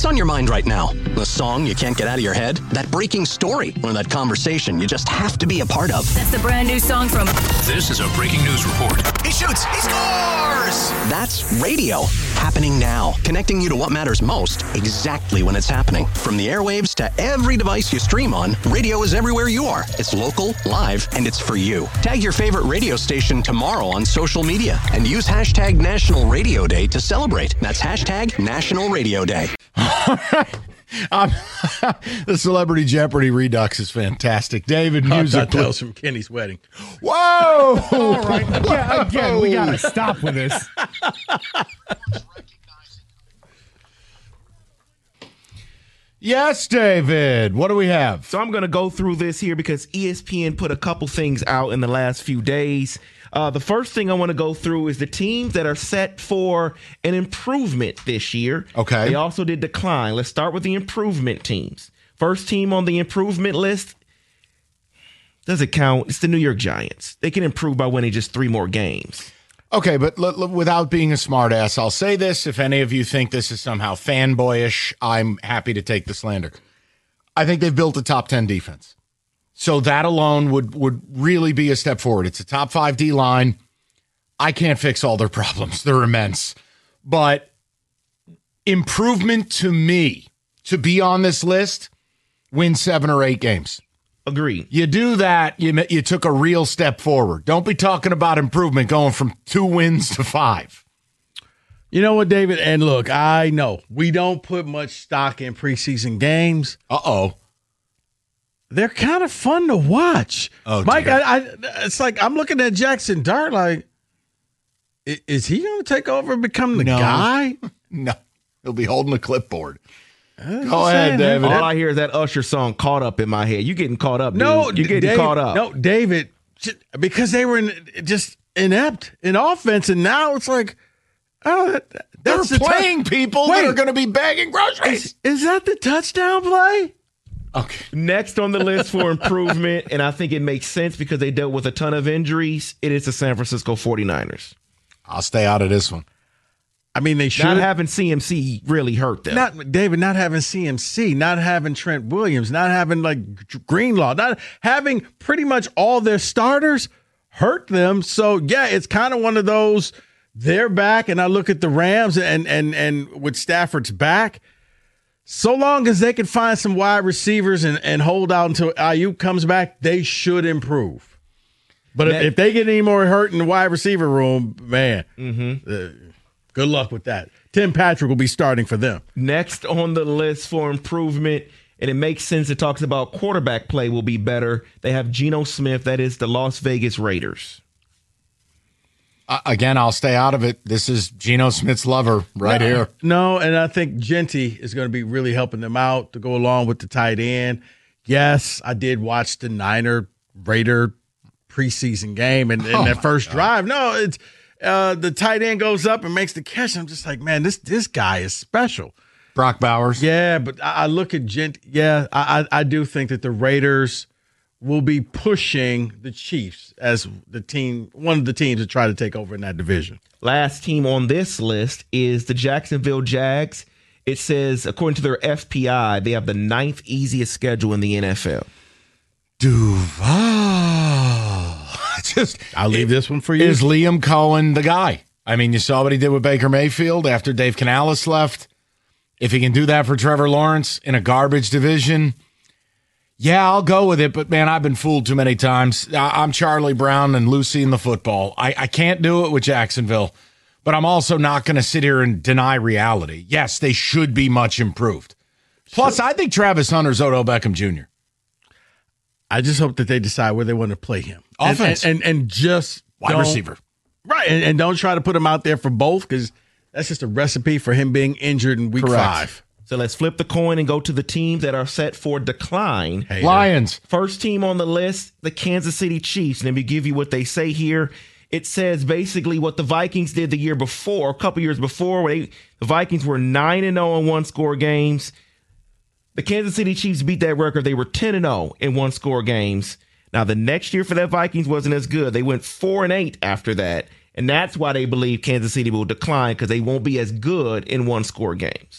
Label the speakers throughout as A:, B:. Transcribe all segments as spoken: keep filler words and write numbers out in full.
A: What's on your mind right now? The song you can't get out of your head? That breaking story? Or that conversation you just have to be a part of?
B: That's the brand new song from...
C: This is a breaking news report.
D: He shoots! He scores!
A: That's radio. Happening now. Connecting you to what matters most exactly when it's happening. From the airwaves to every device you stream on, radio is everywhere you are. It's local, live, and it's for you. Tag your favorite radio station tomorrow on social media and use hashtag National Radio Day to celebrate. That's hashtag National Radio Day.
E: um, the Celebrity Jeopardy Redux is fantastic. David, music.
F: I thought that was from Kenny's wedding.
E: Whoa!
G: All right. Again, again we got to stop with this.
E: Yes, David. What do we have?
H: So I'm going to go through this here because E S P N put a couple things out in the last few days. Uh, the first thing I want to go through is the teams that are set for an improvement this year.
E: Okay.
H: They also did decline. Let's start with the improvement teams. First team on the improvement list, does it count? It's the New York Giants. They can improve by winning just three more games.
E: Okay, but l- l- without being a smartass, I'll say this. If any of you think this is somehow fanboyish, I'm happy to take the slander. I think they've built a top ten defense. So that alone would, would really be a step forward. It's a top five D line. I can't fix all their problems. They're immense. But improvement to me, to be on this list, win seven or eight games.
H: Agreed.
E: You do that, you you took a real step forward. Don't be talking about improvement going from two wins to five.
F: You know what, David? And look, I know we don't put much stock in preseason games.
E: Uh-oh.
F: They're kind of fun to watch.
E: Oh,
F: Mike,
E: dear.
F: I, I, it's like I'm looking at Jackson Dart like, i- is he going to take over and become the
E: No.
F: guy?
E: No, he'll be holding a clipboard.
F: Uh,
E: Go ahead, David.
H: All I hear is that Usher song "Caught Up" in my head. You getting caught up?
F: No,
H: dude. you getting
F: David,
H: caught up.
F: No, David, j- because they were in, just inept in offense, and now it's like, oh, that,
E: They're
F: that's the
E: playing
F: tou-
E: people
F: Wait,
E: that are going to be bagging groceries.
F: Is, is that the touchdown play?
E: Okay.
H: Next on the list for improvement, and I think it makes sense because they dealt with a ton of injuries, it is the San Francisco forty-niners.
E: I'll stay out of this one.
F: I mean, they should
H: Not having C M C really hurt them.
F: Not David, not having C M C, not having Trent Williams, not having like Greenlaw, not having pretty much all their starters hurt them. So yeah, it's kind of one of those. They're back, and I look at the Rams, and and and with Stafford's back, so long as they can find some wide receivers and and hold out until Ayuk comes back, they should improve. But if, if they get any more hurt in the wide receiver room, man. Mm-hmm. Uh, Good luck with that. Tim Patrick will be starting for them.
H: Next on the list for improvement, and it makes sense, it talks about quarterback play will be better. They have Geno Smith, that is the Las Vegas Raiders.
E: Uh, again, I'll stay out of it. This is Geno Smith's lover right
F: no,
E: here.
F: No, and I think Genty is going to be really helping them out to go along with the tight end. Yes, I did watch the Niner Raider preseason game and, and
E: Oh
F: that
E: my
F: first
E: God.
F: drive. No, it's uh, the tight end goes up and makes the catch. I'm just like, man, this this guy is special.
E: Brock Bowers.
F: Yeah, but I, I look at Gent. Yeah, I, I I do think that the Raiders will be pushing the Chiefs as the team, one of the teams to try to take over in that division.
H: Last team on this list is the Jacksonville Jags. It says, according to their F P I, they have the ninth easiest schedule in the N F L.
E: Duval. Just
F: I'll leave this one for you.
E: Is Liam Cohen the guy? I mean, you saw what he did with Baker Mayfield after Dave Canales left. If he can do that for Trevor Lawrence in a garbage division, yeah, I'll go with it. But, man, I've been fooled too many times. I'm Charlie Brown and Lucy in the football. I, I can't do it with Jacksonville, but I'm also not going to sit here and deny reality. Yes, they should be much improved. Plus, I think Travis Hunter's Odell Beckham Junior
F: I just hope that they decide where they want to play him.
E: Offense.
F: And, and, and, and just
E: Wide
F: don't-
E: receiver.
F: Right, and, and don't try to put him out there for both because that's just a recipe for him being injured in week
E: Correct.
F: five.
H: So let's flip the coin and go to the teams that are set for decline.
F: Hey,
E: Lions.
H: First team on the list, the Kansas City Chiefs. Let me give you what they say here. It says basically what the Vikings did the year before, a couple years before, where they, the Vikings were nine and oh in one-score games. The Kansas City Chiefs beat that record. They were ten and oh in one-score games. Now, the next year for that Vikings wasn't as good. They went four and eight after that, and that's why they believe Kansas City will decline because they won't be as good in one-score games.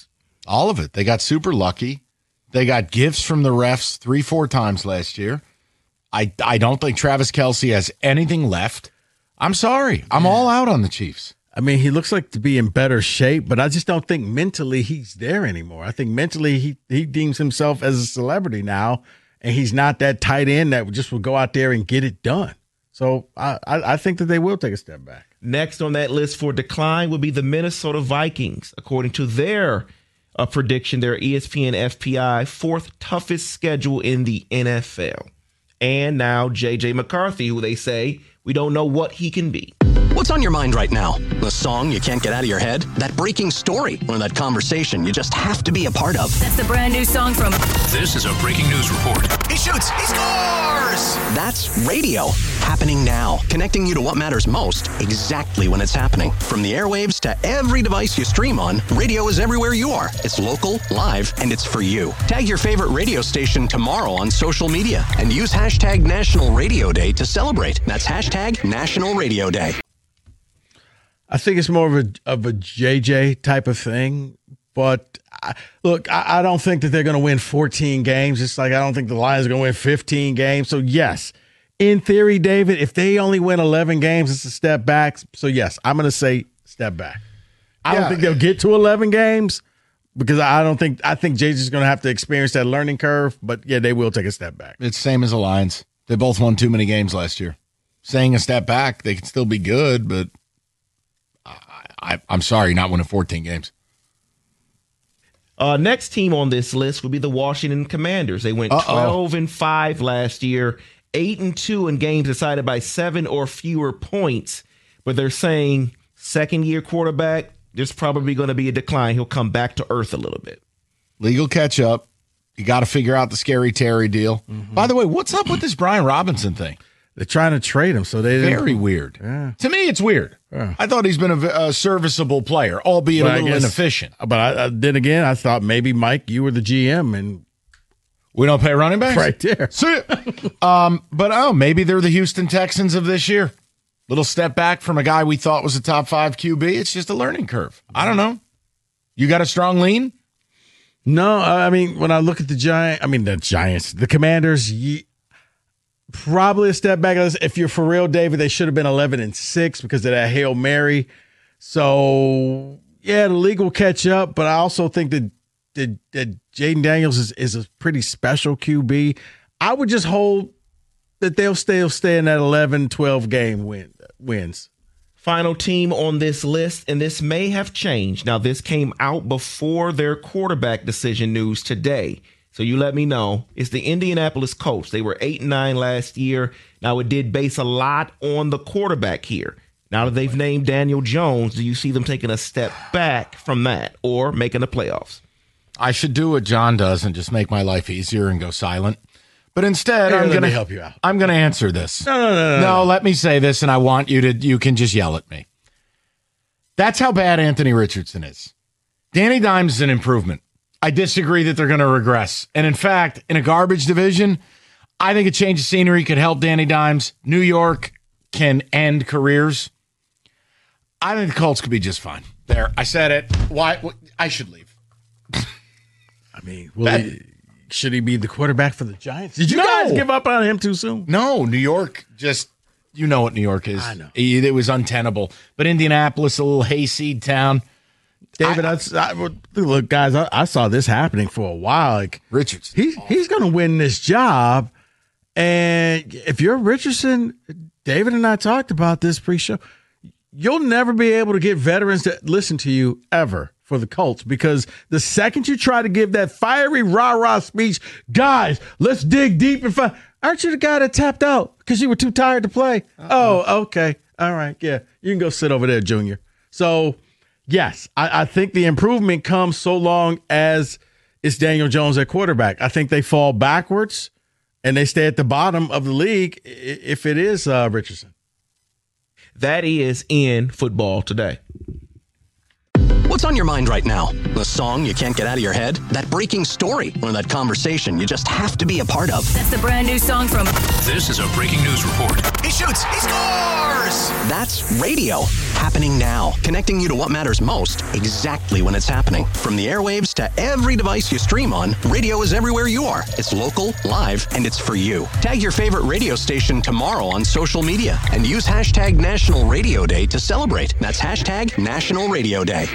E: All of it. They got super lucky. They got gifts from the refs three, four times last year. I, I don't think Travis Kelce has anything left. I'm sorry. I'm all out on the Chiefs.
F: I mean, he looks like to be in better shape, but I just don't think mentally he's there anymore. I think mentally he, he deems himself as a celebrity now, and he's not that tight end that just will go out there and get it done. So I, I, I think that they will take a step back.
H: Next on that list for decline would be the Minnesota Vikings. According to their uh, prediction, their E S P N F P I, fourth toughest schedule in the N F L. And now J J McCarthy, who they say we don't know what he can be.
A: What's on your mind right now? The song you can't get out of your head? That breaking story? Or that conversation you just have to be a part of?
B: That's the brand new song from...
C: This is a breaking news report.
D: He shoots. He scores.
A: That's radio. Happening now. Connecting you to what matters most exactly when it's happening. From the airwaves to every device you stream on, radio is everywhere you are. It's local, live, and it's for you. Tag your favorite radio station tomorrow on social media and use hashtag National Radio Day to celebrate. That's hashtag National Radio Day.
F: I think it's more of a of a J J type of thing. But I, look, I, I don't think that they're going to win fourteen games. It's like I don't think the Lions are going to win fifteen games. So, yes, in theory, David, if they only win eleven games, it's a step back. So, yes, I'm going to say step back. I
E: Yeah.
F: don't think they'll get to eleven games because I don't think – I think J J's going to have to experience that learning curve. But, yeah, they will take a step back.
E: It's same as the Lions. They both won too many games last year. Saying a step back, they can still be good, but I, I, I'm sorry, not winning fourteen games.
H: Uh, next team on this list would be the Washington Commanders. They went
E: Uh-oh.
H: twelve and five last year, eight and two in games decided by seven or fewer points. But they're saying second year quarterback, there's probably going to be a decline. He'll come back to earth a little bit.
E: Legal catch up. You got to figure out the Scary Terry deal.
F: Mm-hmm.
E: By the way, what's up with this Brian Robinson thing?
F: They're trying to trade him, so they didn't.
E: Very weird.
F: Yeah.
E: To me, it's weird.
F: Yeah.
E: I thought he's been a, a serviceable player, albeit
F: But
E: a
F: I
E: little
F: guess-
E: inefficient.
F: But I, I, then again, I thought maybe, Mike, you were the G M and
E: We don't pay running backs?
F: right there.
E: See it. um, but, oh, maybe they're the Houston Texans of this year. Little step back from a guy we thought was a top five Q B. It's just a learning curve. I don't know. You got a strong lean?
F: No, I mean, when I look at the Giants, I mean, the Giants, the Commanders, ye, probably a step back. If you're for real, David, they should have been eleven and six because of that Hail Mary. So, yeah, the league will catch up, but I also think that, that, that Jaden Daniels is, is a pretty special Q B. I would just hold that they'll still stay in that eleven, twelve game win, wins.
H: Final team on this list, and this may have changed. Now, this came out before their quarterback decision news today. So you let me know. It's the Indianapolis Colts. They were eight and nine last year. Now, it did base a lot on the quarterback here. Now that they've named Daniel Jones, do you see them taking a step back from that or making the playoffs?
E: I should do what John does and just make my life easier and go silent. But instead,
F: Here,
E: I'm
F: let
E: going to
F: me help you out.
E: I'm going to answer this.
F: No, no, no, no,
E: No,
F: no.
E: let me say this, and I want you to, you can just yell at me. That's how bad Anthony Richardson is. Danny Dimes is an improvement. I disagree that they're going to regress. And in fact, in a garbage division, I think a change of scenery could help Danny Dimes. New York can end careers. I think the Colts could be just fine. There, I said it. Why? I should leave.
F: I mean, will
E: That-
F: he, should he be the quarterback for the Giants? Did you
E: No.
F: guys give up on him too soon?
E: No, New York just, you know what New York is.
F: I know.
E: It, it was untenable. But Indianapolis, a little hayseed town.
F: David, I, I, look, guys, I, I saw this happening for a while. Like
E: Richardson.
F: he, he's going to win this job. And if you're Richardson, David and I talked about this pre-show, you'll never be able to get veterans to listen to you ever for the Colts, because the second you try to give that fiery rah-rah speech, guys, let's dig deep and find, aren't you the guy that tapped out because you were too tired to play? Uh-uh. Oh, okay. All right. Yeah. You can go sit over there, Junior. So, yes, I, I think the improvement comes so long as it's Daniel Jones at quarterback. I think they fall backwards and they stay at the bottom of the league i- if it is uh, Richardson.
H: That is in football today.
A: What's on your mind right now? The song you can't get out of your head? That breaking story? Or that conversation you just have to be a part of?
B: That's the brand new song from...
C: This is a breaking news report.
D: He shoots. He scores.
A: That's radio. happening now, connecting you to what matters most exactly when it's happening. From the airwaves to every device you stream on, radio is everywhere you are. It's local, live, and it's for you. Tag your favorite radio station tomorrow on social media and use hashtag National Radio Day to celebrate. That's hashtag National Radio Day.